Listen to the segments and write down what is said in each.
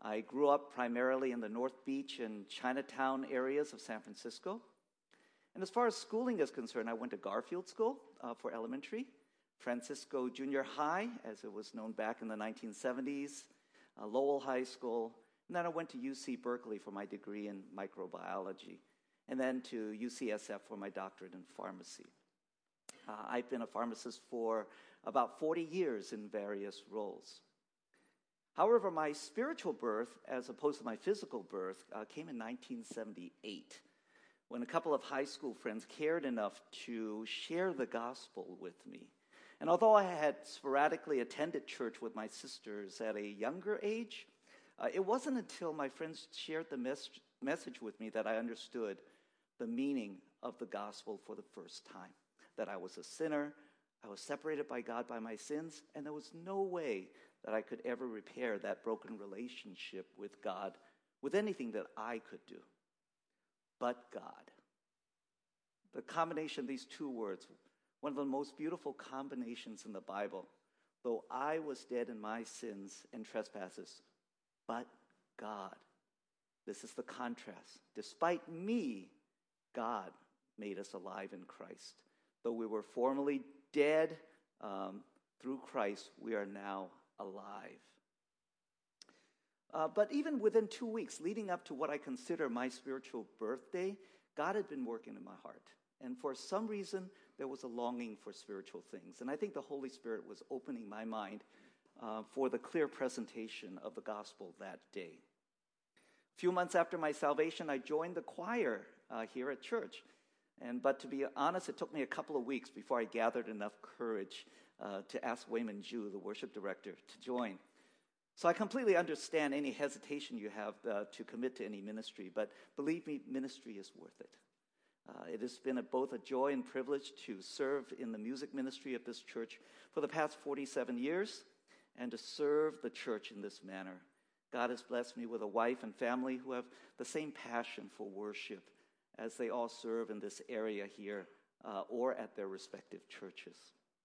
I grew up primarily in the North Beach and Chinatown areas of San Francisco. And as far as schooling is concerned, I went to Garfield School for elementary, Francisco Junior High, as it was known back in the 1970s, Lowell High School, and then I went to UC Berkeley for my degree in microbiology, and then to UCSF for my doctorate in pharmacy. I've been a pharmacist for about 40 years in various roles. However, my spiritual birth, as opposed to my physical birth, came in 1978, when a couple of high school friends cared enough to share the gospel with me. And although I had sporadically attended church with my sisters at a younger age, it wasn't until my friends shared the message with me that I understood the meaning of the gospel for the first time. That I was a sinner, I was separated by God by my sins, and there was no way that I could ever repair that broken relationship with God with anything that I could do. But God. The combination of these two words, one of the most beautiful combinations in the Bible. Though I was dead in my sins and trespasses, but God. This is the contrast. Despite me, God made us alive in Christ. Though we were formerly dead, through Christ, we are now alive. But even within 2 weeks, leading up to what I consider my spiritual birthday, God had been working in my heart. And for some reason, there was a longing for spiritual things. And I think the Holy Spirit was opening my mind for the clear presentation of the gospel that day. A few months after my salvation, I joined the choir here at church. But to be honest, it took me a couple of weeks before I gathered enough courage to ask Wayman Ju, the worship director, to join. So I completely understand any hesitation you have to commit to any ministry, but believe me, ministry is worth it. It has been both a joy and privilege to serve in the music ministry of this church for the past 47 years and to serve the church in this manner. God has blessed me with a wife and family who have the same passion for worship as they all serve in this area here or at their respective churches.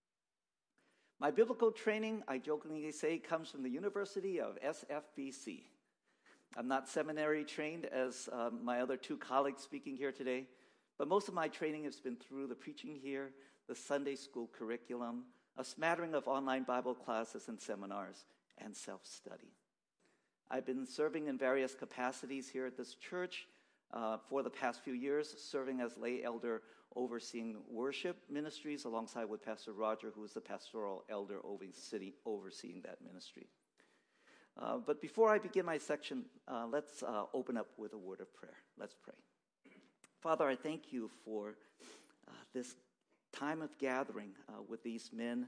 My biblical training, I jokingly say, comes from the University of SFBC. I'm not seminary trained as my other two colleagues speaking here today, but most of my training has been through the preaching here, the Sunday school curriculum, a smattering of online Bible classes and seminars, and self-study. I've been serving in various capacities here at this church for the past few years, serving as lay elder overseeing worship ministries alongside with Pastor Roger, who is the pastoral elder overseeing that ministry. But before I begin my section, let's open up with a word of prayer. Let's pray. Father, I thank you for this time of gathering with these men.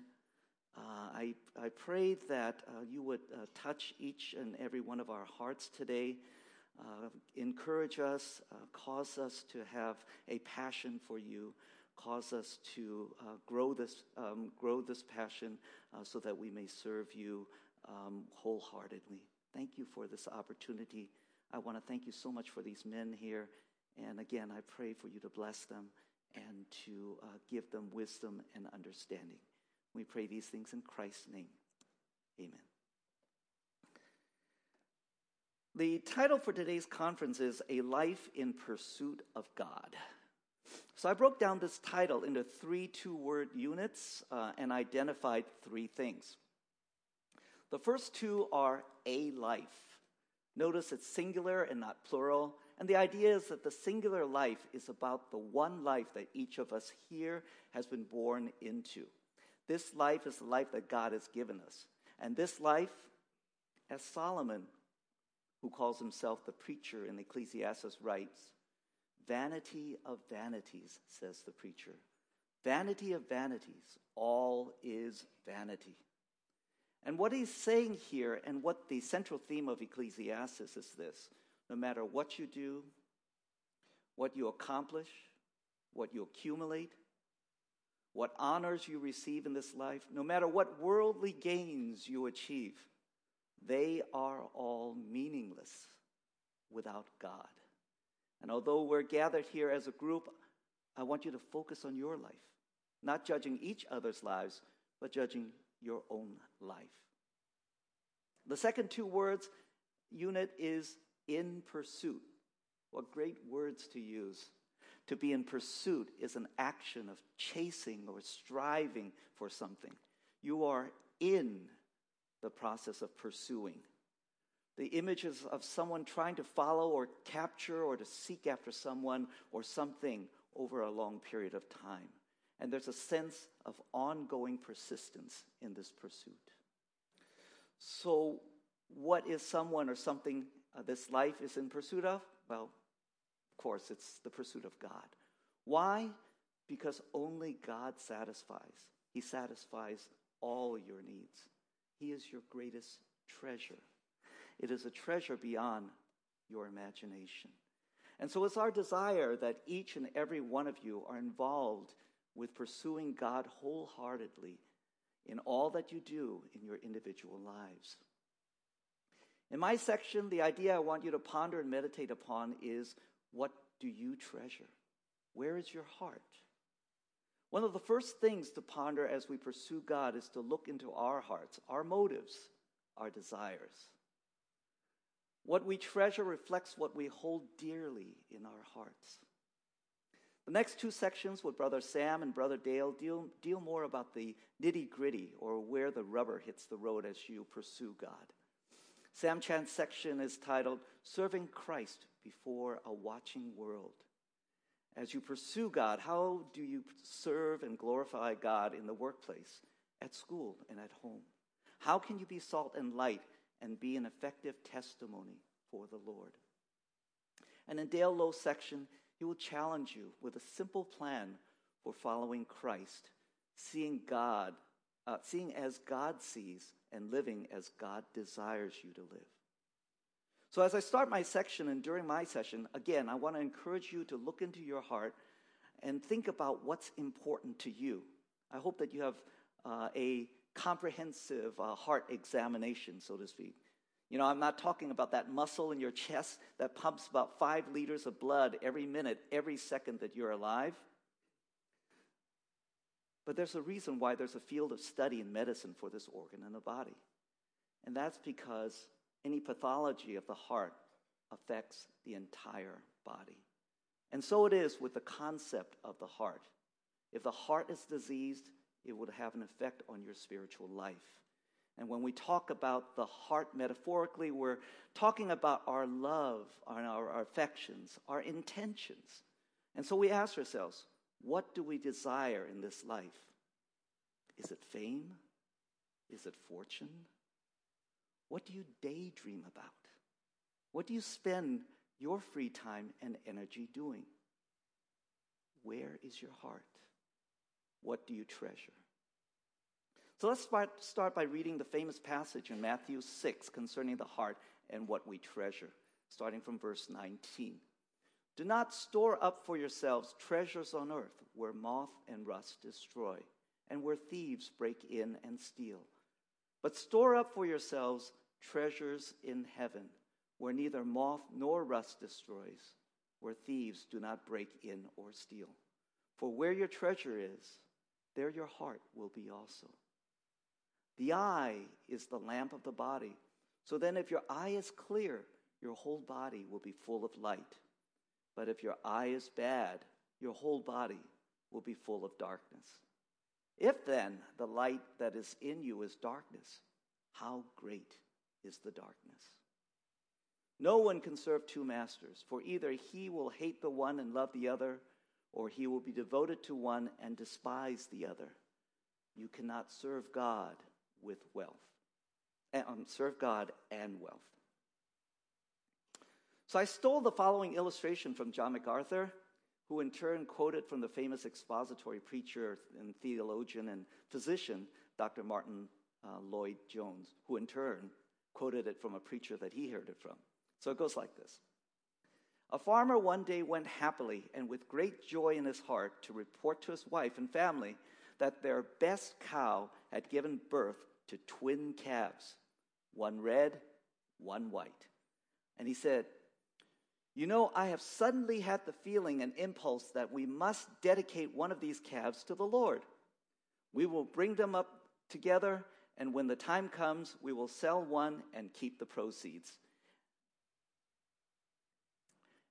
I pray that you would touch each and every one of our hearts today, encourage us, cause us to have a passion for you, cause us to grow this passion so that we may serve you wholeheartedly. Thank you for this opportunity. I want to thank you so much for these men here. And again, I pray for you to bless them and to give them wisdom and understanding. We pray these things in Christ's name. Amen. The title for today's conference is A Life in Pursuit of God. So I broke down this title into 3 two-word units and identified 3 things. The first 2 are a life. Notice it's singular and not plural. And the idea is that the singular life is about the one life that each of us here has been born into. This life is the life that God has given us. And this life, as Solomon, who calls himself the preacher in Ecclesiastes, writes, vanity of vanities, says the preacher. Vanity of vanities, all is vanity. And what he's saying here, and what the central theme of Ecclesiastes is this: no matter what you do, what you accomplish, what you accumulate, what honors you receive in this life, no matter what worldly gains you achieve, they are all meaningless without God. And although we're gathered here as a group, I want you to focus on your life, not judging each other's lives, but judging your own life. The second 2 words unit is in pursuit. What great words to use. To be in pursuit is an action of chasing or striving for something. You are in the process of pursuing. The images of someone trying to follow or capture or to seek after someone or something over a long period of time. And there's a sense of ongoing persistence in this pursuit. So what is someone or something this life is in pursuit of? Well, of course, it's the pursuit of God. Why? Because only God satisfies. He satisfies all your needs. He is your greatest treasure. It is a treasure beyond your imagination. And so it's our desire that each and every one of you are involved with pursuing God wholeheartedly in all that you do in your individual lives. In my section, the idea I want you to ponder and meditate upon is, what do you treasure? Where is your heart? One of the first things to ponder as we pursue God is to look into our hearts, our motives, our desires. What we treasure reflects what we hold dearly in our hearts. The next two sections with Brother Sam and Brother Dale deal more about the nitty-gritty, or where the rubber hits the road as you pursue God. Sam Chan's section is titled, Serving Christ Before a Watching World. As you pursue God, how do you serve and glorify God in the workplace, at school, and at home? How can you be salt and light and be an effective testimony for the Lord? And in Dale Lowe's section, he will challenge you with a simple plan for following Christ, seeing as God sees and living as God desires you to live. So as I start my section and during my session, again, I want to encourage you to look into your heart and think about what's important to you. I hope that you have a comprehensive heart examination, so to speak. You know, I'm not talking about that muscle in your chest that pumps about 5 liters of blood every minute, every second that you're alive. But there's a reason why there's a field of study in medicine for this organ in the body. And that's because any pathology of the heart affects the entire body. And so it is with the concept of the heart. If the heart is diseased, it would have an effect on your spiritual life. And when we talk about the heart metaphorically, we're talking about our love, our affections, our intentions. And so we ask ourselves, what do we desire in this life? Is it fame? Is it fortune? What do you daydream about? What do you spend your free time and energy doing? Where is your heart? What do you treasure? So let's start by reading the famous passage in Matthew 6 concerning the heart and what we treasure, starting from verse 19. Do not store up for yourselves treasures on earth, where moth and rust destroy, and where thieves break in and steal. But store up for yourselves treasures in heaven, where neither moth nor rust destroys, where thieves do not break in or steal. For where your treasure is, there your heart will be also. The eye is the lamp of the body. So then if your eye is clear, your whole body will be full of light. But if your eye is bad, your whole body will be full of darkness. If then the light that is in you is darkness, how great is the darkness? No one can serve 2 masters, for either he will hate the one and love the other, or he will be devoted to one and despise the other. You cannot serve God with wealth. Serve God and wealth. So I stole the following illustration from John MacArthur, who in turn quoted from the famous expository preacher and theologian and physician, Dr. Martin Lloyd-Jones, who in turn quoted it from a preacher that he heard it from. So it goes like this. A farmer one day went happily and with great joy in his heart to report to his wife and family that their best cow had given birth to twin calves, one red, one white. And he said, "You know, I have suddenly had the feeling and impulse that we must dedicate one of these calves to the Lord. We will bring them up together, and when the time comes, we will sell one and keep the proceeds.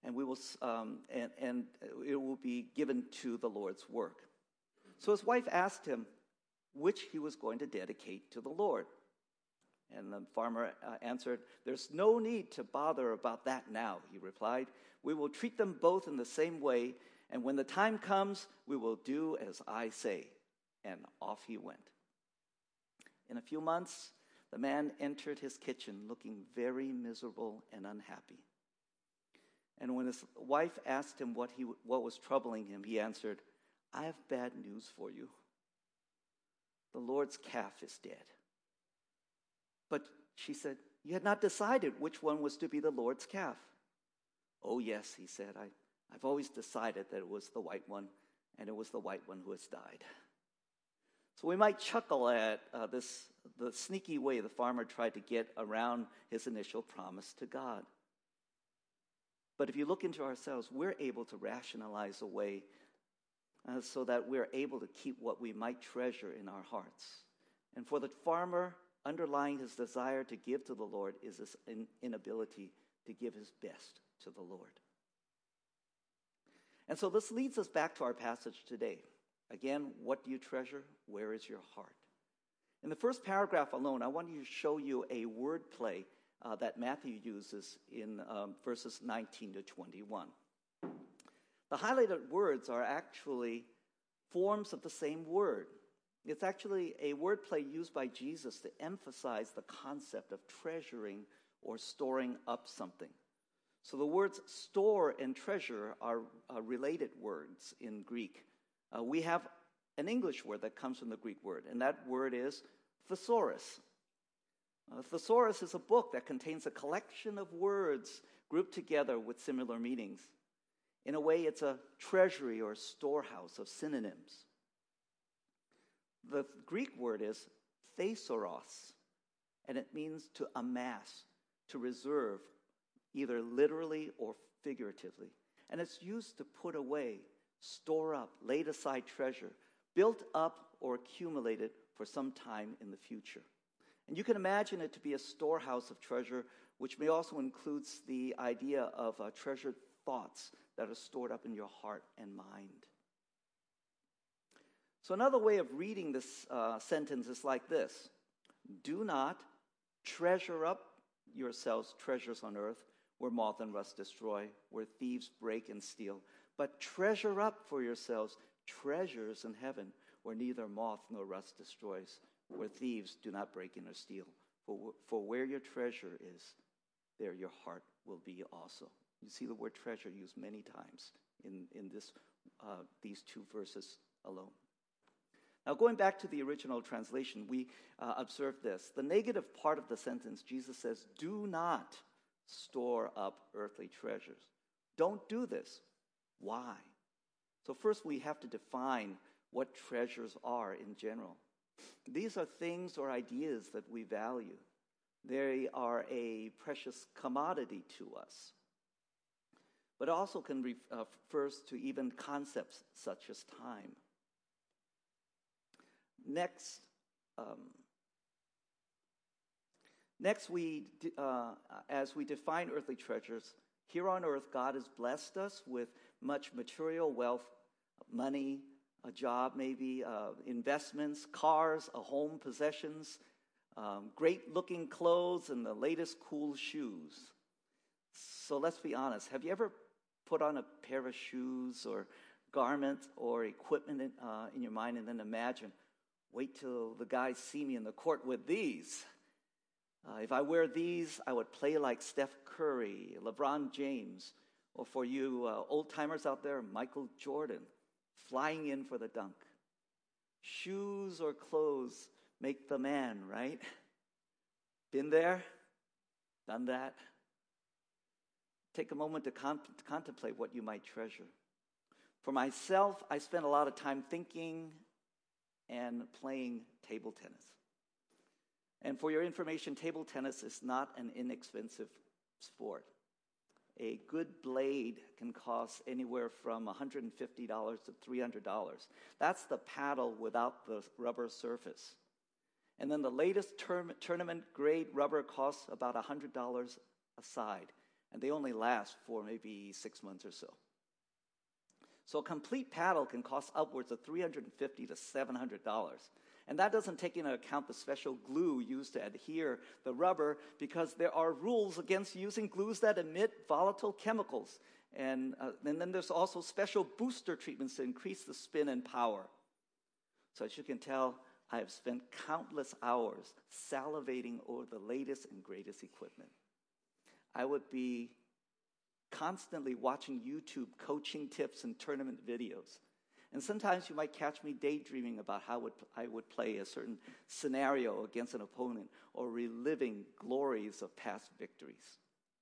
and we will and it will be given to the Lord's work. So his wife asked him which he was going to dedicate to the Lord. And the farmer answered, "There's no need to bother about that now," he replied. "We will treat them both in the same way, and when the time comes, we will do as I say." And off he went. In a few months, the man entered his kitchen looking very miserable and unhappy. And when his wife asked him what was troubling him, he answered, "I have bad news for you. The Lord's calf is dead." But she said, "You had not decided which one was to be the Lord's calf." "Oh, yes," he said, I've always decided that it was the white one, and it was the white one who has died." So we might chuckle at the sneaky way the farmer tried to get around his initial promise to God. But if you look into ourselves, we're able to rationalize a way so that we're able to keep what we might treasure in our hearts. And for the farmer, underlying his desire to give to the Lord is his inability to give his best to the Lord. And so this leads us back to our passage today. Again, what do you treasure? Where is your heart? In the first paragraph alone, I want to show you a word play that Matthew uses in verses 19 to 21. The highlighted words are actually forms of the same word. It's actually a wordplay used by Jesus to emphasize the concept of treasuring or storing up something. So the words store and treasure are related words in Greek. We have an English word that comes from the Greek word, and that word is thesaurus. Thesaurus is a book that contains a collection of words grouped together with similar meanings. In a way, it's a treasury or storehouse of synonyms. The Greek word is thesauros, and it means to amass, to reserve, either literally or figuratively. And it's used to put away, store up, laid aside treasure, built up or accumulated for some time in the future. And you can imagine it to be a storehouse of treasure, which may also include the idea of treasured thoughts that are stored up in your heart and mind. So another way of reading this sentence is like this: "Do not treasure up yourselves treasures on earth, where moth and rust destroy, where thieves break and steal, but treasure up for yourselves treasures in heaven, where neither moth nor rust destroys, where thieves do not break in or steal. For where your treasure is, there your heart will be also." You see the word treasure used many times in these two verses alone. Now, going back to the original translation, we observe this. The negative part of the sentence, Jesus says, "Do not store up earthly treasures." Don't do this. Why? So first we have to define what treasures are in general. These are things or ideas that we value. They are a precious commodity to us. But it also can refers to even concepts such as time. Next, as we define earthly treasures, here on earth, God has blessed us with much material wealth, money, a job maybe, investments, cars, a home, possessions, great-looking clothes, and the latest cool shoes. So let's be honest. Have you ever put on a pair of shoes or garment or equipment in your mind and then imagine, wait till the guys see me in the court with these? If I wear these, I would play like Steph Curry, LeBron James, or for you old-timers out there, Michael Jordan, flying in for the dunk. Shoes or clothes make the man, right? Been there? Done that? Take a moment to contemplate what you might treasure. For myself, I spend a lot of time thinking and playing table tennis. And for your information, table tennis is not an inexpensive sport. A good blade can cost anywhere from $150 to $300. That's the paddle without the rubber surface. And then the latest tournament grade rubber costs about $100 a side. and they only last for maybe 6 months or so. So a complete paddle can cost upwards of $350 to $700. And that doesn't take into account the special glue used to adhere the rubber, because there are rules against using glues that emit volatile chemicals. And then there's also special booster treatments to increase the spin and power. So as you can tell, I have spent countless hours salivating over the latest and greatest equipment. I would be constantly watching YouTube coaching tips and tournament videos. And sometimes you might catch me daydreaming about how I would play a certain scenario against an opponent, or reliving glories of past victories.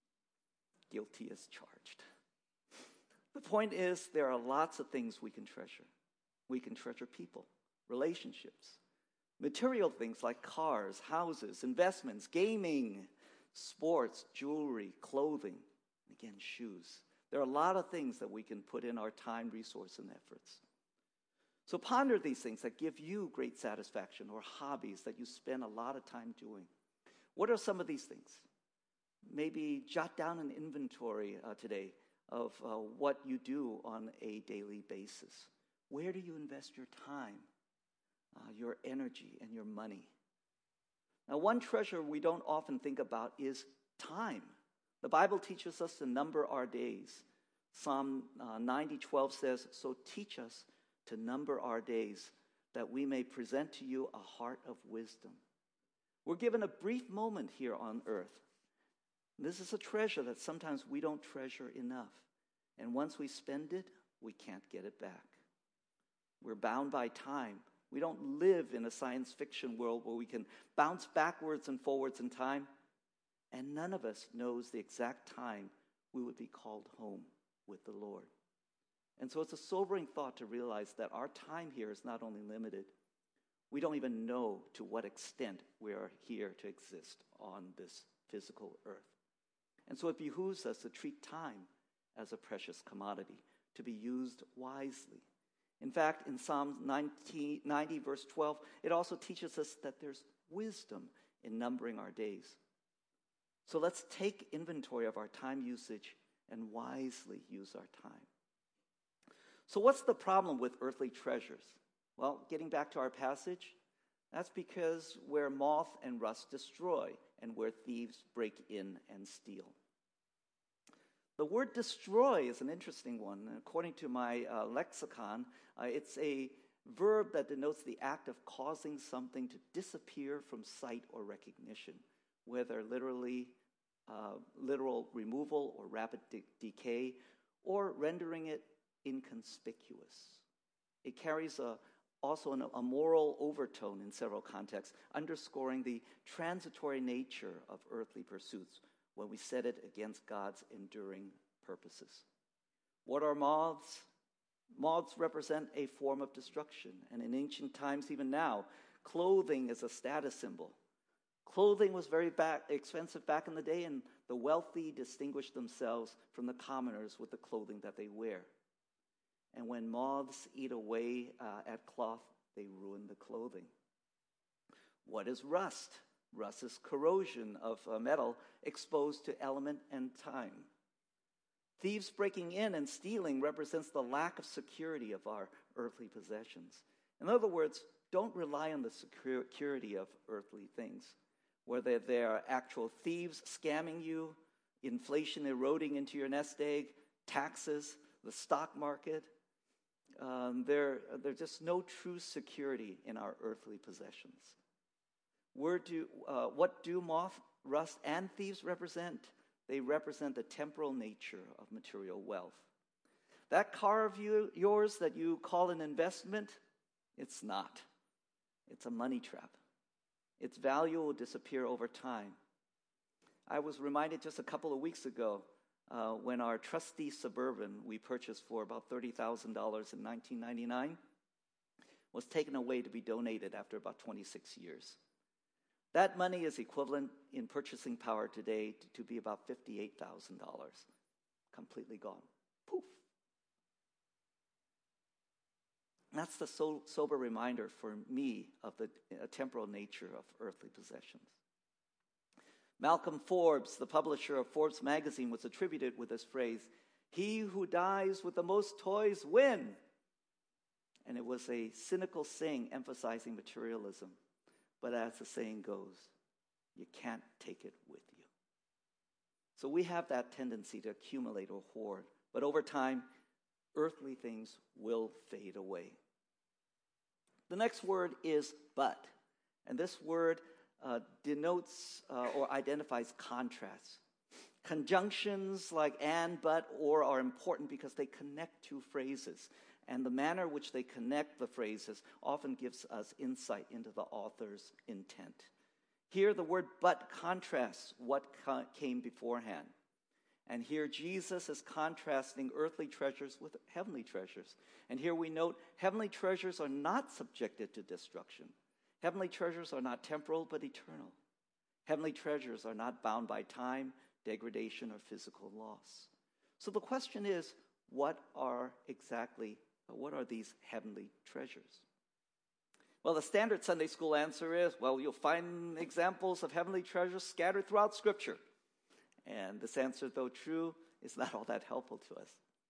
Guilty as charged. The point is, there are lots of things we can treasure. We can treasure people, relationships, material things like cars, houses, investments, gaming, sports, jewelry, clothing, and again, shoes. There are a lot of things that we can put in our time, resource, and efforts. So ponder these things that give you great satisfaction, or hobbies that you spend a lot of time doing. What are some of these things? Maybe jot down an inventory today of what you do on a daily basis. Where do you invest your time, your energy, and your money? Now, one treasure we don't often think about is time. The Bible teaches us to number our days. Psalm 90:12 says, "So teach us to number our days, that we may present to you a heart of wisdom." We're given a brief moment here on earth. This is a treasure that sometimes we don't treasure enough. And once we spend it, we can't get it back. We're bound by time. We don't live in a science fiction world where we can bounce backwards and forwards in time. And none of us knows the exact time we would be called home with the Lord. And so it's a sobering thought to realize that our time here is not only limited, we don't even know to what extent we are here to exist on this physical earth. And so it behooves us to treat time as a precious commodity, to be used wisely. In fact, in Psalm 90, verse 12, it also teaches us that there's wisdom in numbering our days. So let's take inventory of our time usage and wisely use our time. So what's the problem with earthly treasures? Well, getting back to our passage, that's because where moth and rust destroy, and where thieves break in and steal. The word destroy is an interesting one. According to my lexicon, it's a verb that denotes the act of causing something to disappear from sight or recognition, whether literal removal or rapid decay, or rendering it inconspicuous. It carries also a moral overtone in several contexts, underscoring the transitory nature of earthly pursuits when we set it against God's enduring purposes. What are moths? Moths represent a form of destruction, and in ancient times, even now, clothing is a status symbol. Clothing was very expensive back in the day, and the wealthy distinguished themselves from the commoners with the clothing that they wear. And when moths eat away at cloth, they ruin the clothing. What is rust? Rust is corrosion of metal exposed to element and time. Thieves breaking in and stealing represents the lack of security of our earthly possessions. In other words, don't rely on the security of earthly things, whether they are actual thieves scamming you, inflation eroding into your nest egg, taxes, the stock market. There's just no true security in our earthly possessions. What do moth, rust, and thieves represent? They represent the temporal nature of material wealth. That car of yours that you call an investment, it's not. It's a money trap. Its value will disappear over time. I was reminded just a couple of weeks ago when our trusty Suburban we purchased for about $30,000 in 1999 was taken away to be donated after about 26 years. That money is equivalent in purchasing power today to be about $58,000. Completely gone. Poof. That's the sober reminder for me of the temporal nature of earthly possessions. Malcolm Forbes, the publisher of Forbes magazine, was attributed with this phrase, "He who dies with the most toys win." And it was a cynical saying emphasizing materialism. But as the saying goes, you can't take it with you. So we have that tendency to accumulate or hoard. But over time, earthly things will fade away. The next word is but. And this word denotes or identifies contrasts. Conjunctions like and, but, or are important because they connect two phrases. And the manner in which they connect the phrases often gives us insight into the author's intent. Here, the word but contrasts what came beforehand. And here, Jesus is contrasting earthly treasures with heavenly treasures. And here we note, heavenly treasures are not subjected to destruction. Heavenly treasures are not temporal, but eternal. Heavenly treasures are not bound by time, degradation, or physical loss. So the question is, what are these heavenly treasures? Well, the standard Sunday school answer is, well, you'll find examples of heavenly treasures scattered throughout Scripture. And this answer, though true, is not all that helpful to us.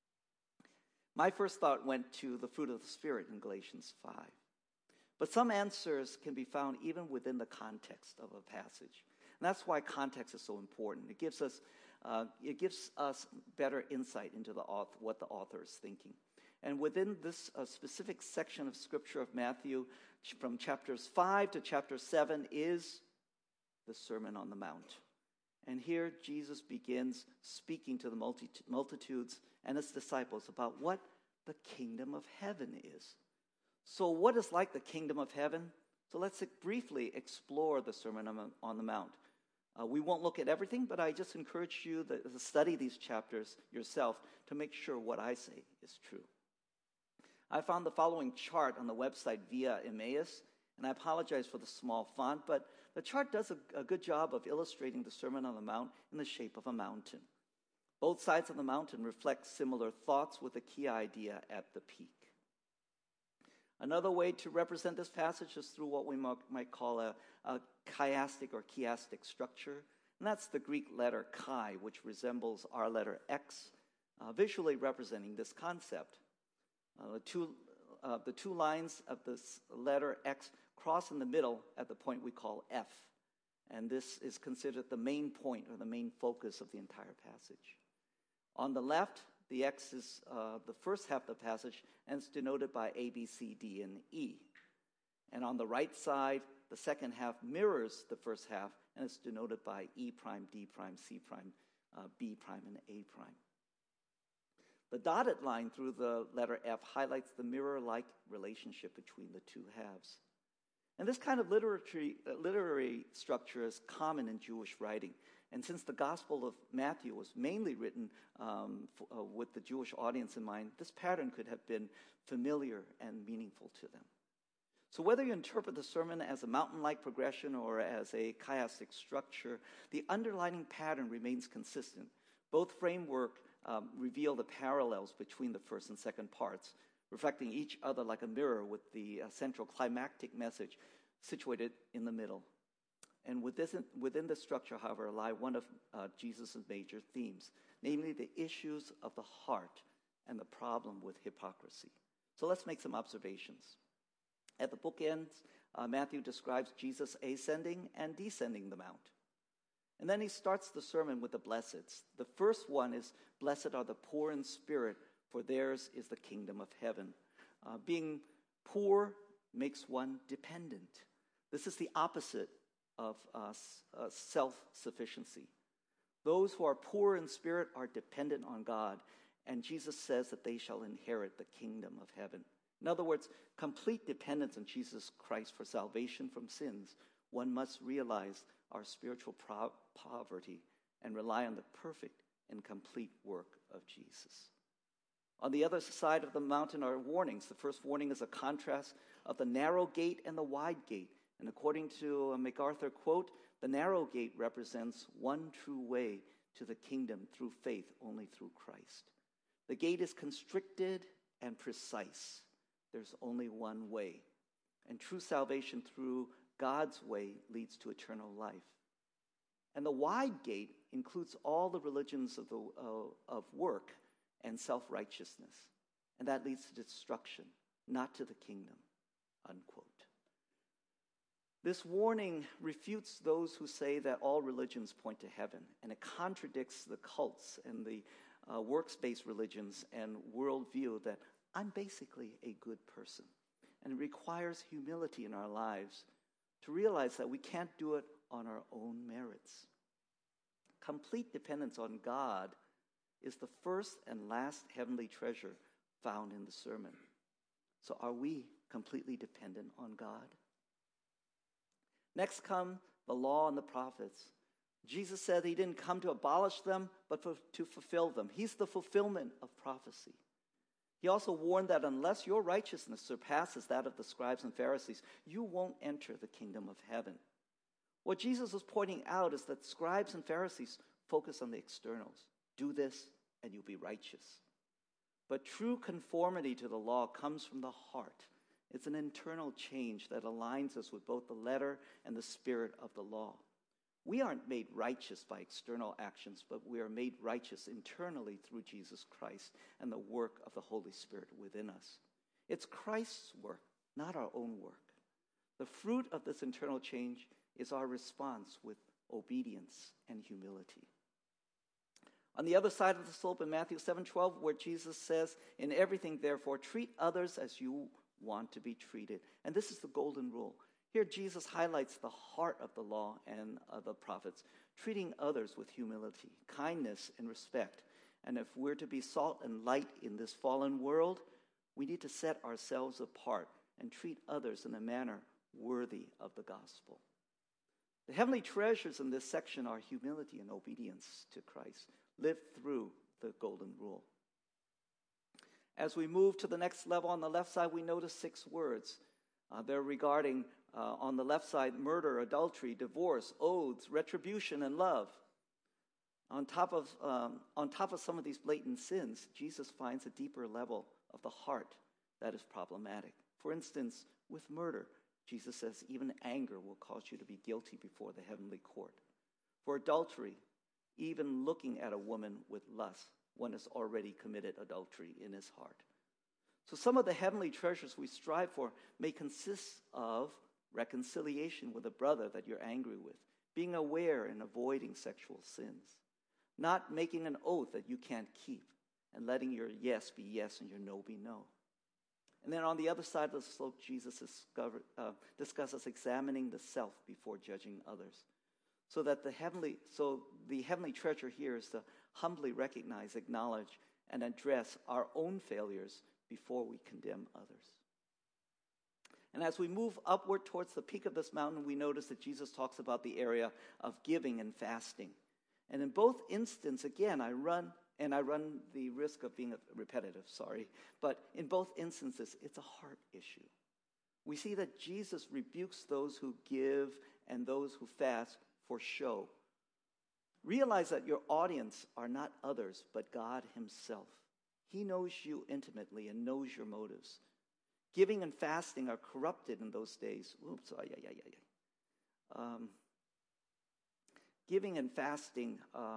My first thought went to the fruit of the Spirit in Galatians 5. But some answers can be found even within the context of a passage. And that's why context is so important. It gives us better insight into what the author is thinking. And within this specific section of Scripture of Matthew, from chapters 5 to chapter 7, is the Sermon on the Mount. And here Jesus begins speaking to the multitudes and his disciples about what the kingdom of heaven is. So what is like the kingdom of heaven? So let's briefly explore the Sermon on the Mount. We won't look at everything, but I just encourage you to study these chapters yourself to make sure what I say is true. I found the following chart on the website Via Emmaus, and I apologize for the small font, but the chart does a good job of illustrating the Sermon on the Mount in the shape of a mountain. Both sides of the mountain reflect similar thoughts with a key idea at the peak. Another way to represent this passage is through what we might call a chiastic or chiastic structure, and that's the Greek letter chi, which resembles our letter X, visually representing this concept. The two lines of this letter X cross in the middle at the point we call F. And this is considered the main point or the main focus of the entire passage. On the left, the X is the first half of the passage, and it's denoted by A, B, C, D, and E. And on the right side, the second half mirrors the first half, and it's denoted by E prime, D prime, C prime, B prime, and A prime. The dotted line through the letter F highlights the mirror-like relationship between the two halves. And this kind of literary structure is common in Jewish writing. And since the Gospel of Matthew was mainly written with the Jewish audience in mind, this pattern could have been familiar and meaningful to them. So whether you interpret the sermon as a mountain-like progression or as a chiastic structure, the underlying pattern remains consistent. Both framework reveal the parallels between the first and second parts, reflecting each other like a mirror with the central climactic message situated in the middle. And within this structure, however, lie one of Jesus' major themes, namely the issues of the heart and the problem with hypocrisy. So let's make some observations. At the bookends, Matthew describes Jesus ascending and descending the mount. And then he starts the sermon with the blesseds. The first one is, "Blessed are the poor in spirit, for theirs is the kingdom of heaven." Being poor makes one dependent. This is the opposite of self-sufficiency. Those who are poor in spirit are dependent on God, and Jesus says that they shall inherit the kingdom of heaven. In other words, complete dependence on Jesus Christ for salvation from sins. One must realize our spiritual poverty and rely on the perfect and complete work of Jesus. On the other side of the mountain are warnings. The first warning is a contrast of the narrow gate and the wide gate. And according to a MacArthur quote, the narrow gate represents one true way to the kingdom through faith only through Christ. The gate is constricted and precise. There's only one way. And true salvation through God's way leads to eternal life. And the wide gate includes all the religions of work and self-righteousness. And that leads to destruction, not to the kingdom, unquote. This warning refutes those who say that all religions point to heaven, and it contradicts the cults and the works-based religions and worldview that I'm basically a good person. And it requires humility in our lives to realize that we can't do it on our own merits. Complete dependence on God is the first and last heavenly treasure found in the sermon. So are we completely dependent on God? Next come the law and the prophets. Jesus said he didn't come to abolish them, but to fulfill them. He's the fulfillment of prophecy. He also warned that unless your righteousness surpasses that of the scribes and Pharisees, you won't enter the kingdom of heaven. What Jesus was pointing out is that scribes and Pharisees focus on the externals. Do this and you'll be righteous. But true conformity to the law comes from the heart. It's an internal change that aligns us with both the letter and the spirit of the law. We aren't made righteous by external actions, but we are made righteous internally through Jesus Christ and the work of the Holy Spirit within us. It's Christ's work, not our own work. The fruit of this internal change is our response with obedience and humility. On the other side of the slope in Matthew 7:12, where Jesus says, "In everything, therefore, treat others as you want to be treated." And this is the golden rule. Here, Jesus highlights the heart of the law and of the prophets, treating others with humility, kindness, and respect. And if we're to be salt and light in this fallen world, we need to set ourselves apart and treat others in a manner worthy of the gospel. The heavenly treasures in this section are humility and obedience to Christ, lived through the golden rule. As we move to the next level on the left side, we notice 6 words. They're regarding, on the left side, murder, adultery, divorce, oaths, retribution, and love. On top of some of these blatant sins, Jesus finds a deeper level of the heart that is problematic. For instance, with murder, Jesus says even anger will cause you to be guilty before the heavenly court. For adultery, even looking at a woman with lust, one has already committed adultery in his heart. So some of the heavenly treasures we strive for may consist of reconciliation with a brother that you're angry with, being aware and avoiding sexual sins, not making an oath that you can't keep, and letting your yes be yes and your no be no. And then on the other side of the slope, Jesus discusses examining the self before judging others. So the heavenly treasure here is to humbly recognize, acknowledge, and address our own failures before we condemn others. And as we move upward towards the peak of this mountain, we notice that Jesus talks about the area of giving and fasting. And in both instances, again, I run the risk of being repetitive, but in both instances, it's a heart issue. We see that Jesus rebukes those who give and those who fast for show. Realize that your audience are not others, but God himself. He knows you intimately and knows your motives. Giving and fasting are corrupted in those days. Giving and fasting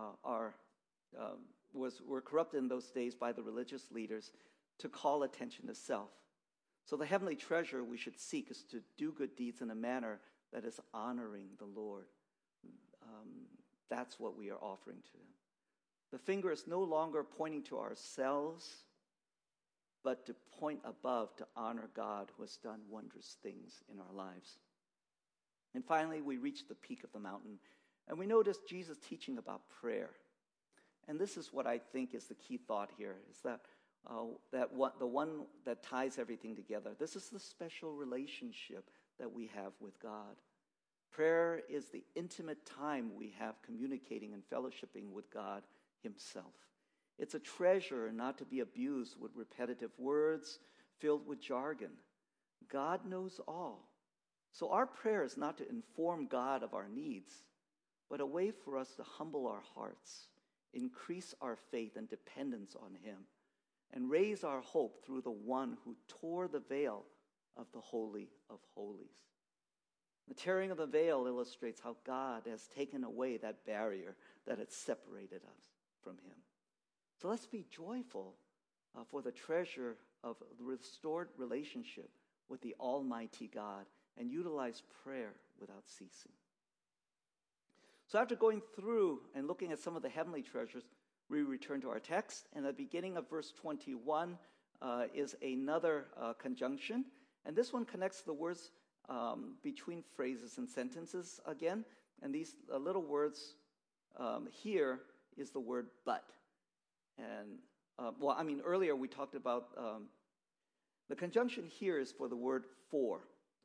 were corrupted in those days by the religious leaders to call attention to self. So the heavenly treasure we should seek is to do good deeds in a manner that is honoring the Lord. That's what we are offering to him. The finger is no longer pointing to ourselves, but to point above to honor God who has done wondrous things in our lives. And finally, we reach the peak of the mountain, and we notice Jesus teaching about prayer. And this is what I think is the key thought here, is that the one that ties everything together. This is the special relationship that we have with God. Prayer is the intimate time we have communicating and fellowshipping with God himself. It's a treasure not to be abused with repetitive words filled with jargon. God knows all. So our prayer is not to inform God of our needs, but a way for us to humble our hearts, increase our faith and dependence on him, and raise our hope through the one who tore the veil of the Holy of Holies. The tearing of the veil illustrates how God has taken away that barrier that had separated us from him. So let's be joyful for the treasure of the restored relationship with the Almighty God and utilize prayer without ceasing. So after going through and looking at some of the heavenly treasures, we return to our text. And at the beginning of verse 21 is another conjunction. And this one connects the words between phrases and sentences again. And these little words here is the word but. And, earlier we talked about the conjunction here is for the word for,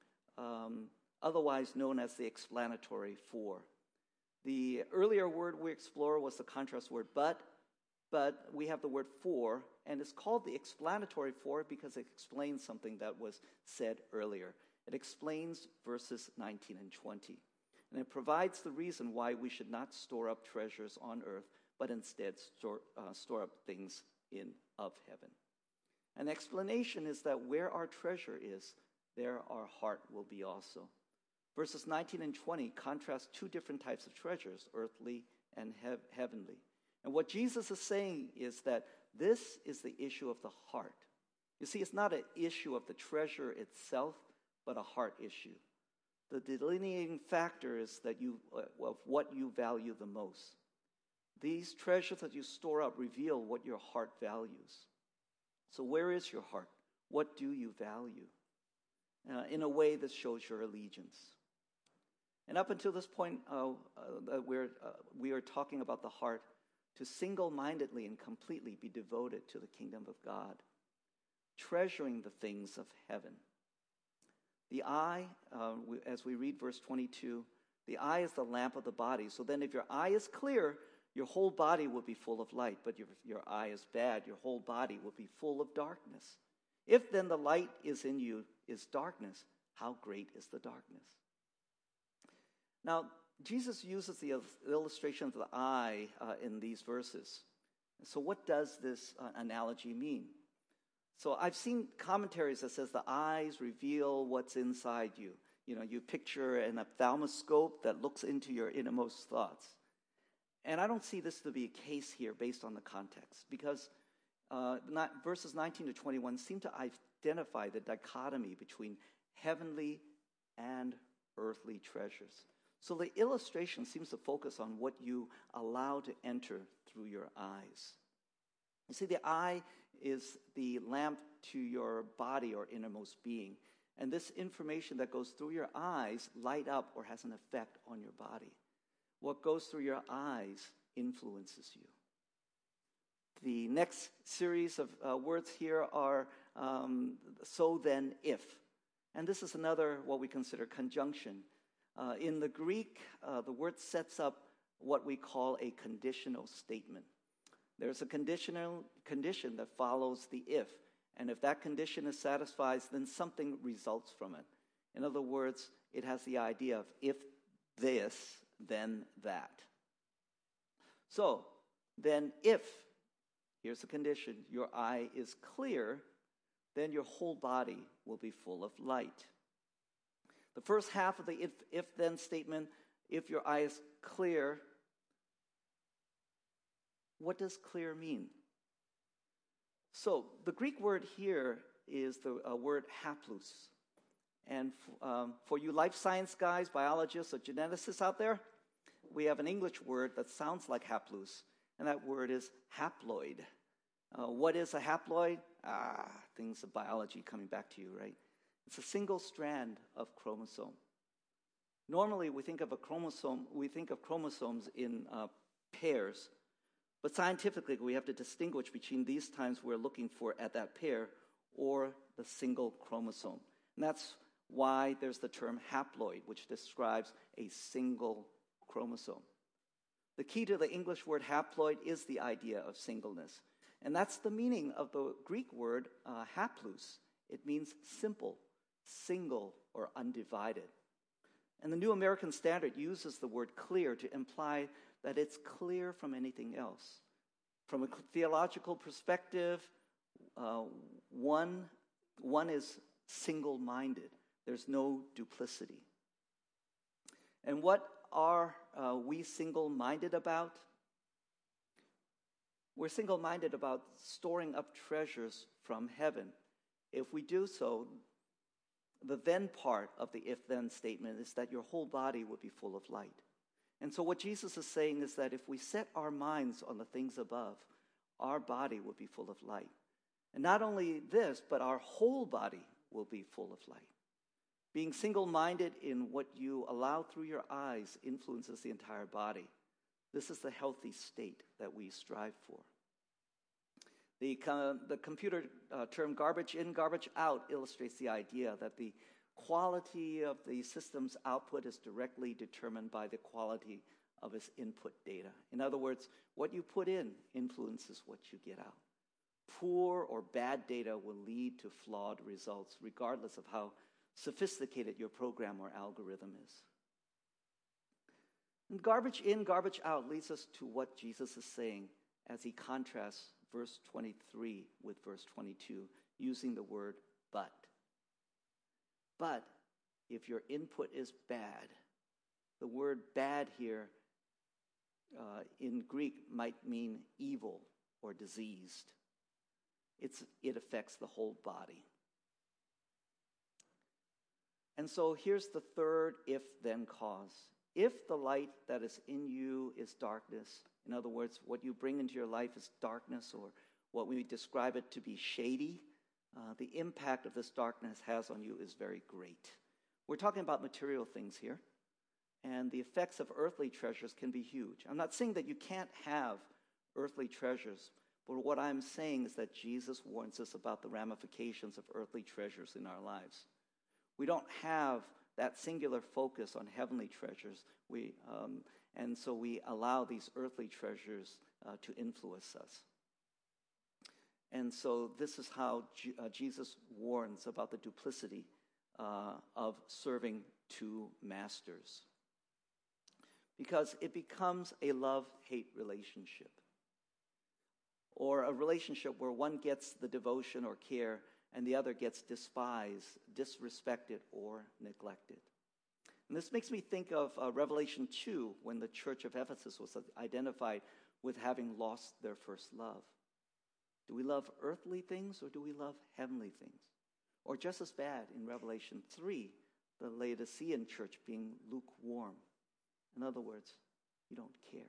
otherwise known as the explanatory for. The earlier word we explored was the contrast word but we have the word for, and it's called the explanatory for because it explains something that was said earlier. It explains verses 19 and 20. And it provides the reason why we should not store up treasures on earth, but instead store up things of heaven. An explanation is that where our treasure is, there our heart will be also. Verses 19 and 20 contrast two different types of treasures, earthly and heavenly. And what Jesus is saying is that this is the issue of the heart. You see, it's not an issue of the treasure itself, but a heart issue. The delineating factor is that of what you value the most. These treasures that you store up reveal what your heart values. So where is your heart? What do you value? In a way that shows your allegiance. And up until this point, we are talking about the heart to single-mindedly and completely be devoted to the kingdom of God, treasuring the things of heaven. The eye, as we read verse 22, the eye is the lamp of the body. So then if your eye is clear, your whole body will be full of light. But if your eye is bad, your whole body will be full of darkness. If then the light is in you is darkness, how great is the darkness? Now, Jesus uses the illustration of the eye in these verses. So what does this analogy mean? So I've seen commentaries that says the eyes reveal what's inside you. You know, you picture an ophthalmoscope that looks into your innermost thoughts. And I don't see this to be a case here based on the context, because verses 19 to 21 seem to identify the dichotomy between heavenly and earthly treasures. So the illustration seems to focus on what you allow to enter through your eyes. You see, the eye is the lamp to your body or innermost being. And this information that goes through your eyes light up or has an effect on your body. What goes through your eyes influences you. The next series of words here are so then if. And this is another what we consider conjunction. In the Greek, the word sets up what we call a conditional statement. There's a condition that follows the if. And if that condition is satisfied, then something results from it. In other words, it has the idea of if this, then that. So, then if, here's the condition, your eye is clear, then your whole body will be full of light. The first half of the if-then statement, if your eye is clear, what does clear mean? So the Greek word here is the word haplous. And for you life science guys, biologists, or geneticists out there, we have an English word that sounds like haplous, and that word is haploid. What is a haploid? Things of biology coming back to you, right? It's a single strand of chromosome. Normally, we think of chromosomes in pairs, but scientifically, we have to distinguish between these times we're looking for at that pair or the single chromosome. And that's why there's the term haploid, which describes a single chromosome. The key to the English word haploid is the idea of singleness. And that's the meaning of the Greek word haplous. It means simple, single, or undivided. And the New American Standard uses the word clear to imply that it's clear from anything else. From a theological perspective, one is single-minded. There's no duplicity. And what are we single-minded about? We're single-minded about storing up treasures from heaven. If we do so, the then part of the if-then statement is that your whole body would be full of light. And so what Jesus is saying is that if we set our minds on the things above, our body will be full of light. And not only this, but our whole body will be full of light. Being single-minded in what you allow through your eyes influences the entire body. This is the healthy state that we strive for. The computer term garbage in, garbage out illustrates the idea that the quality of the system's output is directly determined by the quality of its input data. In other words, what you put in influences what you get out. Poor or bad data will lead to flawed results, regardless of how sophisticated your program or algorithm is. And garbage in, garbage out leads us to what Jesus is saying as he contrasts verse 23 with verse 22, using the word but. But if your input is bad, the word bad here in Greek might mean evil or diseased. It affects the whole body. And so here's the third if-then cause. If the light that is in you is darkness, in other words, what you bring into your life is darkness, or what we describe it to be shady, the impact of this darkness has on you is very great. We're talking about material things here, and the effects of earthly treasures can be huge. I'm not saying that you can't have earthly treasures, but what I'm saying is that Jesus warns us about the ramifications of earthly treasures in our lives. We don't have that singular focus on heavenly treasures, and so we allow these earthly treasures to influence us. And so this is how Jesus warns about the duplicity of serving two masters. Because it becomes a love-hate relationship, or a relationship where one gets the devotion or care and the other gets despised, disrespected, or neglected. And this makes me think of Revelation 2, when the church of Ephesus was identified with having lost their first love. Do we love earthly things, or do we love heavenly things? Or just as bad, in Revelation 3, the Laodicean church being lukewarm. In other words, you don't care.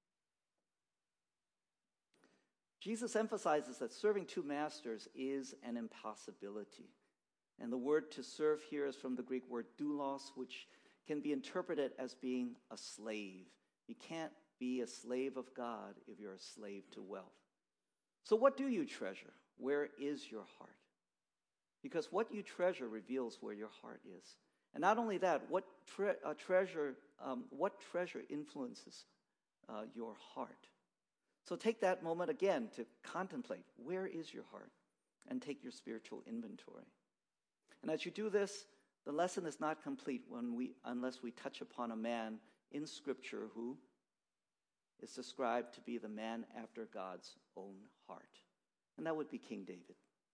Jesus emphasizes that serving two masters is an impossibility. And the word to serve here is from the Greek word doulos, which can be interpreted as being a slave. You can't be a slave of God if you're a slave to wealth. So what do you treasure? Where is your heart? Because what you treasure reveals where your heart is. And not only that, what treasure influences your heart? So take that moment again to contemplate, where is your heart? And take your spiritual inventory. And as you do this, the lesson is not complete unless we touch upon a man in Scripture who is described to be the man after God's own heart. And that would be King David.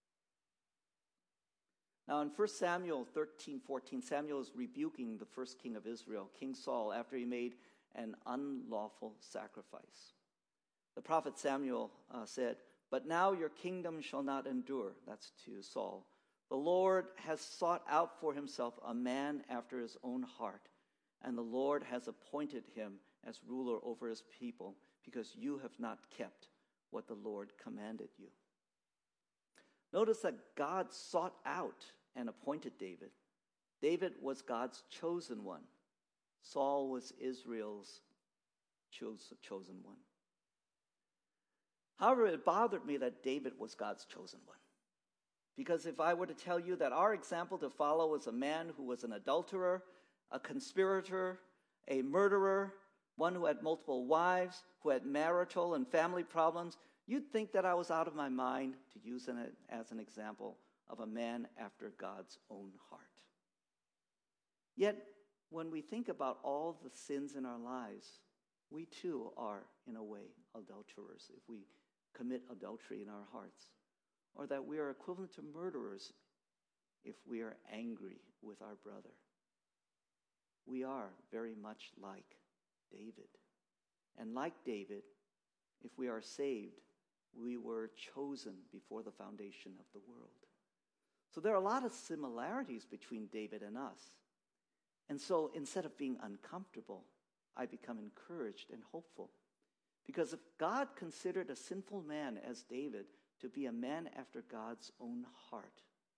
Now in 1 Samuel 13:14, Samuel is rebuking the first king of Israel, King Saul, after he made an unlawful sacrifice. The prophet Samuel said, "But now your kingdom shall not endure." That's to Saul. "The Lord has sought out for himself a man after his own heart, and the Lord has appointed him as ruler over his people, because you have not kept what the Lord commanded you." Notice that God sought out and appointed David. David was God's chosen one. Saul was Israel's chosen one. However, it bothered me that David was God's chosen one. Because if I were to tell you that our example to follow is a man who was an adulterer, a conspirator, a murderer, one who had multiple wives, who had marital and family problems, you'd think that I was out of my mind to use it as an example of a man after God's own heart. Yet, when we think about all the sins in our lives, we too are, in a way, adulterers if we commit adultery in our hearts. Or that we are equivalent to murderers if we are angry with our brother. we are very much like David. And like David, if we are saved, we were chosen before the foundation of the world. So there are a lot of similarities between David and us. And so instead of being uncomfortable, I become encouraged and hopeful. Because if God considered a sinful man as David to be a man after God's own heart,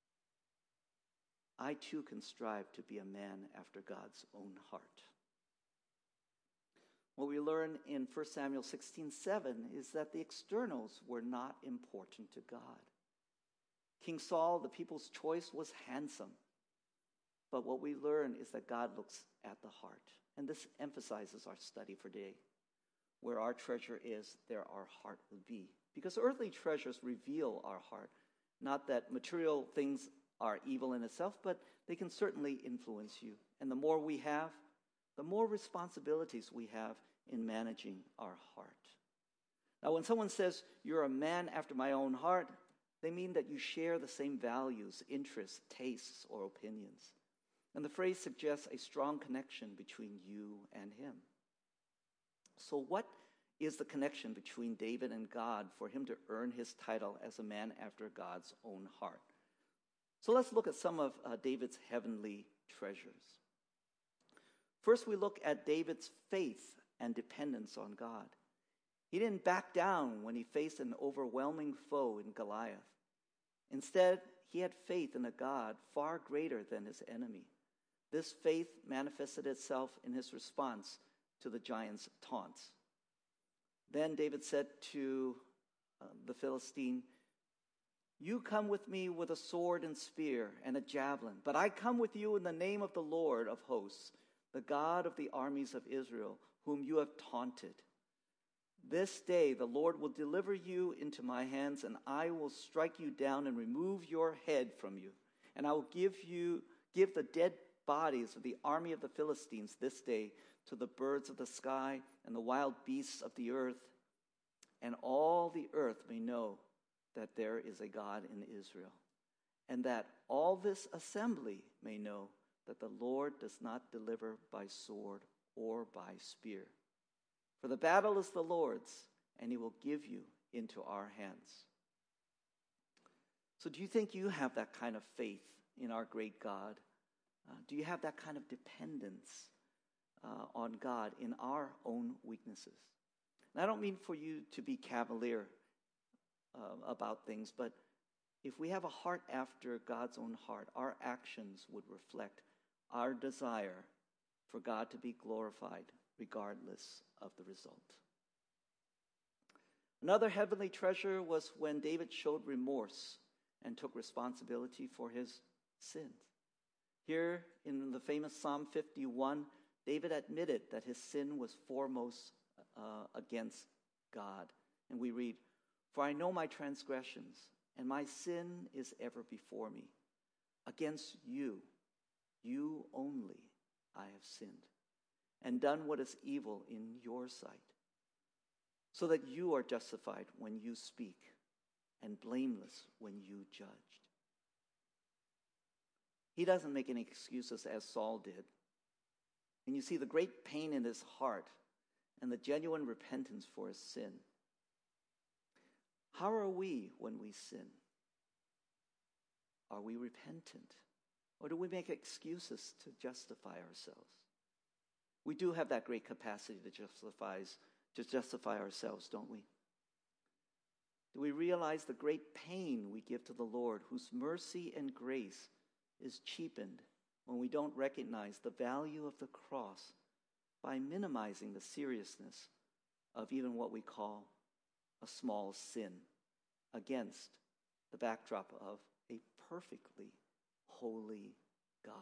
I too can strive to be a man after God's own heart. What we learn in 1 Samuel 16:7 is that the externals were not important to God. King Saul, the people's choice, was handsome. But what we learn is that God looks at the heart. And this emphasizes our study for today. Where our treasure is, there our heart will be. Because earthly treasures reveal our heart. Not that material things are evil in itself, but they can certainly influence you. And the more we have, the more responsibilities we have in managing our heart. Now, when someone says, you're a man after my own heart, they mean that you share the same values, interests, tastes, or opinions. And the phrase suggests a strong connection between you and him. So what is the connection between David and God for him to earn his title as a man after God's own heart? So let's look at some of David's heavenly treasures. First, we look at David's faith and dependence on God. He didn't back down when he faced an overwhelming foe in Goliath. Instead, he had faith in a God far greater than his enemy. This faith manifested itself in his response to the giant's taunts. Then David said to the Philistine, you come with me with a sword and spear and a javelin, but I come with you in the name of the Lord of hosts, the God of the armies of Israel, whom you have taunted. This day the Lord will deliver you into my hands, and I will strike you down and remove your head from you. And I will give the dead bodies of the army of the Philistines this day to the birds of the sky and the wild beasts of the earth, and all the earth may know that there is a God in Israel, and that all this assembly may know that the Lord does not deliver by sword or by spear. For the battle is the Lord's, and he will give you into our hands. So do you think you have that kind of faith in our great God? Do you have that kind of dependence on God in our own weaknesses? And I don't mean for you to be cavalier about things, but if we have a heart after God's own heart, our actions would reflect our desire for God to be glorified regardless of the result. Another heavenly treasure was when David showed remorse and took responsibility for his sins. Here in the famous Psalm 51, David admitted that his sin was foremost against God. And we read, for I know my transgressions, and my sin is ever before me. Against you, you only, I have sinned, and done what is evil in your sight, so that you are justified when you speak, and blameless when you judged. He doesn't make any excuses as Saul did. And you see the great pain in his heart and the genuine repentance for his sin. How are we when we sin? Are we repentant? Or do we make excuses to justify ourselves? We do have that great capacity to justify ourselves, don't we? Do we realize the great pain we give to the Lord, whose mercy and grace is cheapened when we don't recognize the value of the cross by minimizing the seriousness of even what we call a small sin against the backdrop of a perfectly holy God?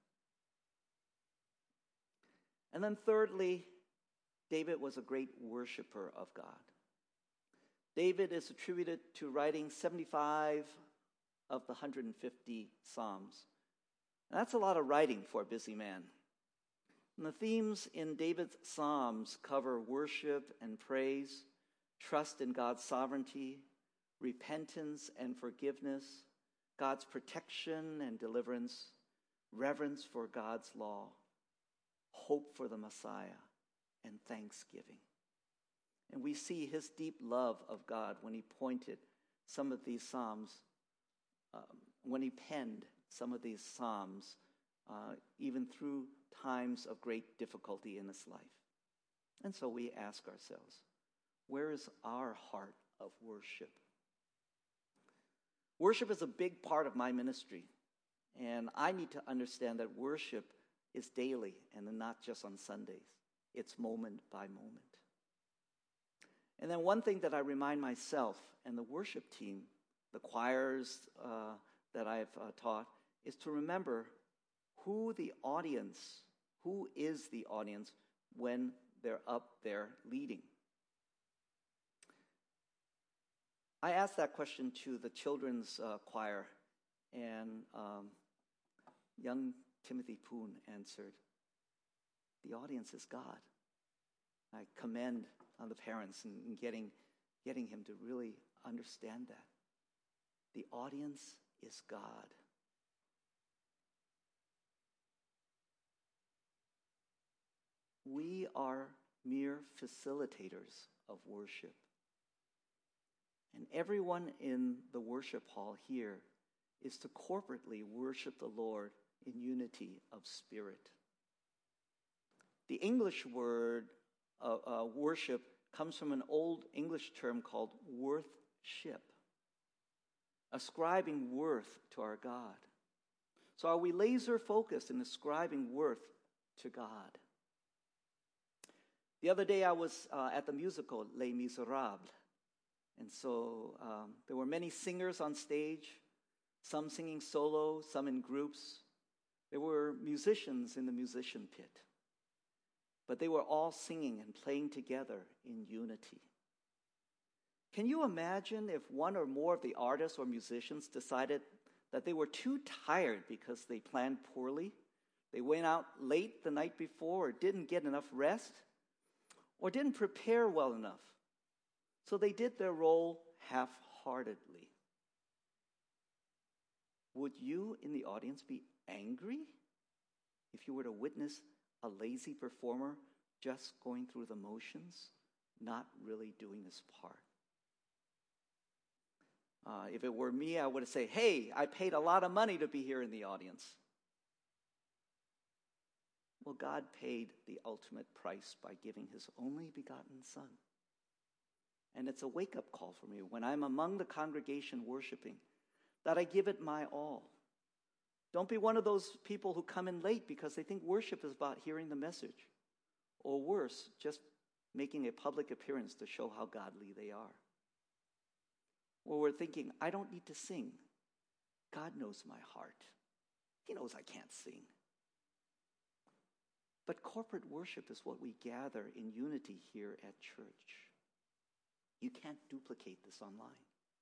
And then thirdly, David was a great worshiper of God. David is attributed to writing 75 of the 150 Psalms. And that's a lot of writing for a busy man. And the themes in David's Psalms cover worship and praise, trust in God's sovereignty, repentance and forgiveness, God's protection and deliverance, reverence for God's law, hope for the Messiah, and thanksgiving. And we see his deep love of God when he pointed some of these psalms, when he penned some of these psalms, even through times of great difficulty in his life. And so we ask ourselves, where is our heart of worship? Worship is a big part of my ministry, and I need to understand that worship is daily and not just on Sundays. It's moment by moment. And then one thing that I remind myself and the worship team, the choirs that I've taught, is to remember who is the audience when they're up there leading. I asked that question to the children's choir, and young Timothy Poon answered, the audience is God. I commend the parents in getting him to really understand that. The audience is God. We are mere facilitators of worship. And everyone in the worship hall here is to corporately worship the Lord in unity of spirit. The English word worship comes from an old English term called worthship, ascribing worth to our God. So are we laser focused in ascribing worth to God? The other day I was at the musical Les Miserables. And so there were many singers on stage, some singing solo, some in groups. There were musicians in the musician pit. But they were all singing and playing together in unity. Can you imagine if one or more of the artists or musicians decided that they were too tired because they planned poorly, they went out late the night before, or didn't get enough rest, or didn't prepare well enough? So they did their role half-heartedly. Would you in the audience be angry if you were to witness a lazy performer just going through the motions, not really doing his part? If it were me, I would say, hey, I paid a lot of money to be here in the audience. Well, God paid the ultimate price by giving his only begotten Son. And it's a wake-up call for me when I'm among the congregation worshiping, that I give it my all. Don't be one of those people who come in late because they think worship is about hearing the message. Or worse, just making a public appearance to show how godly they are. Or we're thinking, I don't need to sing. God knows my heart. He knows I can't sing. But corporate worship is what we gather in unity here at church. You can't duplicate this online.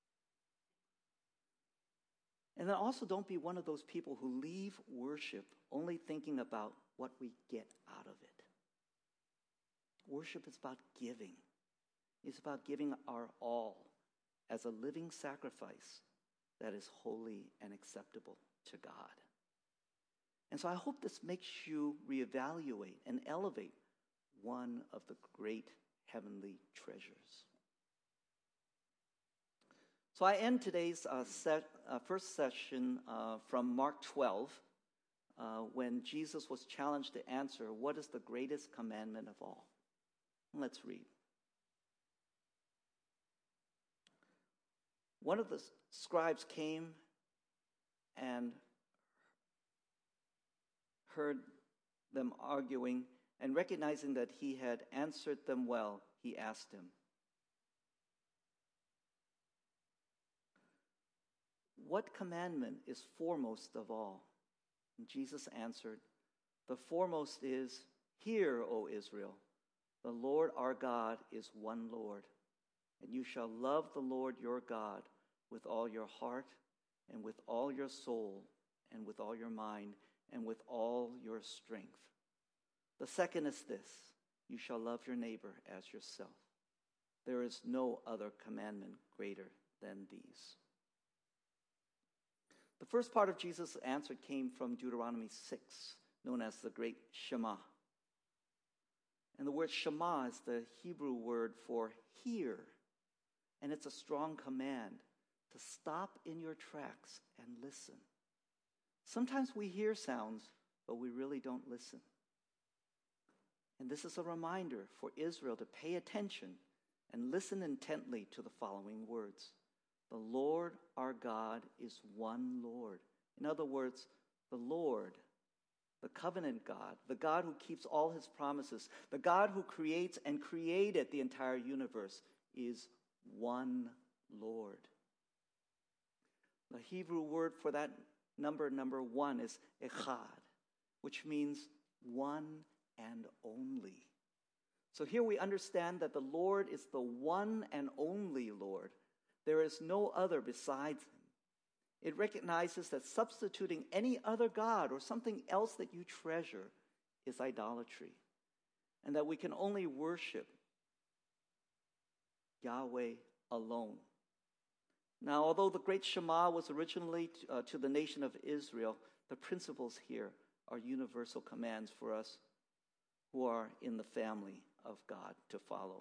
And then also don't be one of those people who leave worship only thinking about what we get out of it. Worship is about giving. It's about giving our all as a living sacrifice that is holy and acceptable to God. And so I hope this makes you reevaluate and elevate one of the great heavenly treasures. So I end today's first session from Mark 12, when Jesus was challenged to answer, what is the greatest commandment of all? Let's read. One of the scribes came and heard them arguing, and recognizing that he had answered them well, he asked him, what commandment is foremost of all? And Jesus answered, the foremost is, hear, O Israel, the Lord our God is one Lord, and you shall love the Lord your God with all your heart, and with all your soul, and with all your mind, and with all your strength. The second is this, you shall love your neighbor as yourself. There is no other commandment greater than these. The first part of Jesus' answer came from Deuteronomy 6, known as the Great Shema. And the word Shema is the Hebrew word for hear. And it's a strong command to stop in your tracks and listen. Sometimes we hear sounds, but we really don't listen. And this is a reminder for Israel to pay attention and listen intently to the following words. The Lord our God is one Lord. In other words, the Lord, the covenant God, the God who keeps all his promises, the God who creates and created the entire universe, is one Lord. The Hebrew word for that number one, is echad, which means one and only. So here we understand that the Lord is the one and only Lord. There is no other besides him. It recognizes that substituting any other God or something else that you treasure is idolatry, and that we can only worship Yahweh alone. Now, although the great Shema was originally to the nation of Israel, the principles here are universal commands for us who are in the family of God to follow.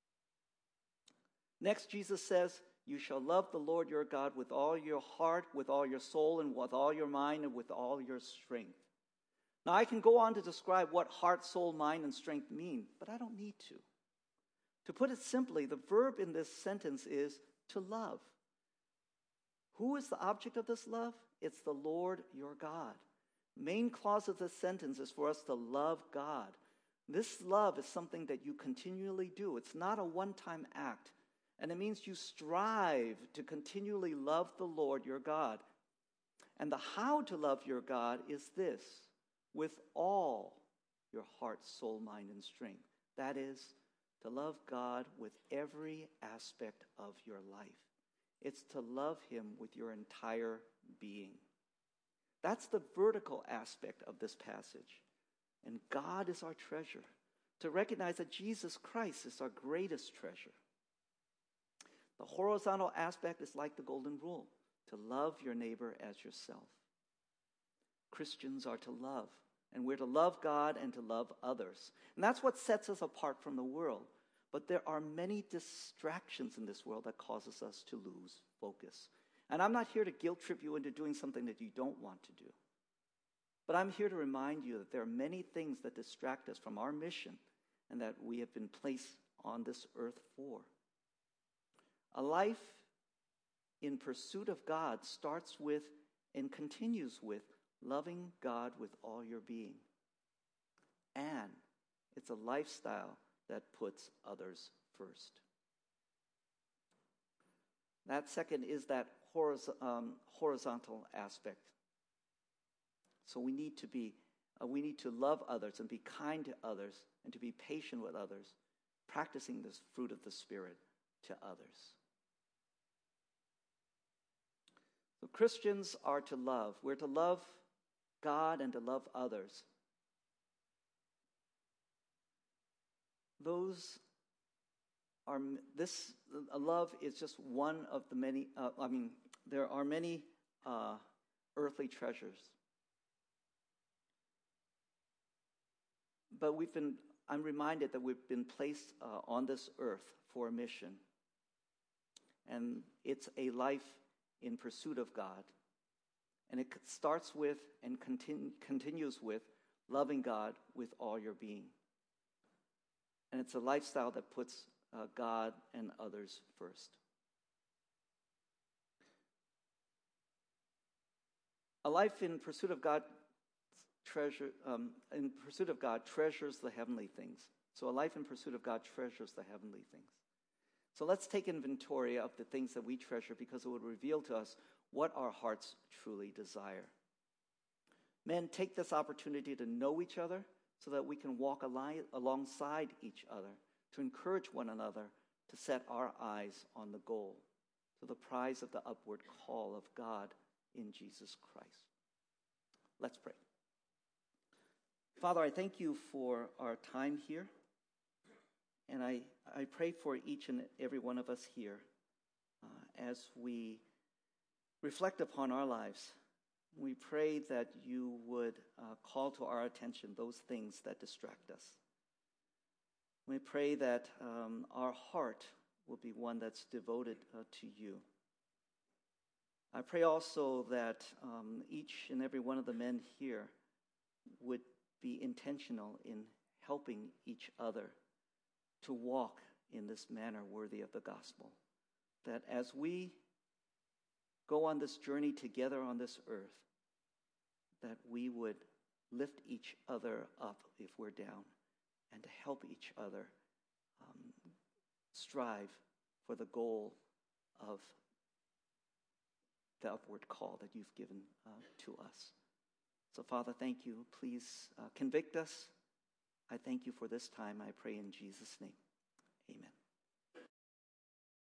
Next, Jesus says, you shall love the Lord your God with all your heart, with all your soul, and with all your mind, and with all your strength. Now, I can go on to describe what heart, soul, mind, and strength mean, but I don't need to. To put it simply, the verb in this sentence is to love. Who is the object of this love? It's the Lord your God. Main clause of this sentence is for us to love God. This love is something that you continually do. It's not a one-time act. And it means you strive to continually love the Lord your God. And the how to love your God is this: with all your heart, soul, mind, and strength. That is, to love God with every aspect of your life. It's to love him with your entire being. That's the vertical aspect of this passage. And God is our treasure. To recognize that Jesus Christ is our greatest treasure. The horizontal aspect is like the golden rule, to love your neighbor as yourself. Christians are to love, and we're to love God and to love others. And that's what sets us apart from the world. But there are many distractions in this world that causes us to lose focus. And I'm not here to guilt trip you into doing something that you don't want to do. But I'm here to remind you that there are many things that distract us from our mission and that we have been placed on this earth for. A life in pursuit of God starts with and continues with loving God with all your being. And it's a lifestyle that puts others first. That second is that horizontal aspect. So we need to love others and be kind to others and to be patient with others, practicing this fruit of the Spirit to others. So Christians are to love. We're to love God and to love others. Love is just one of the many, there are many earthly treasures. But I'm reminded that we've been placed on this earth for a mission. And it's a life in pursuit of God. And it starts with and continues with loving God with all your being. And it's a lifestyle that puts God and others first. A life in pursuit of God treasures the heavenly things. So a life in pursuit of God treasures the heavenly things. So let's take inventory of the things that we treasure, because it would reveal to us what our hearts truly desire. Men, take this opportunity to know each other so that we can walk alongside each other, to encourage one another, to set our eyes on the goal, to the prize of the upward call of God in Jesus Christ. Let's pray. Father, I thank you for our time here. And I pray for each and every one of us here as we reflect upon our lives. We pray that you would call to our attention those things that distract us. We pray that our heart will be one that's devoted to you. I pray also that each and every one of the men here would be intentional in helping each other to walk in this manner worthy of the gospel. That as we go on this journey together on this earth, that we would lift each other up if we're down, and to help each other strive for the goal of the upward call that you've given to us. So, Father, thank you. Please convict us. I thank you for this time. I pray in Jesus' name. Amen.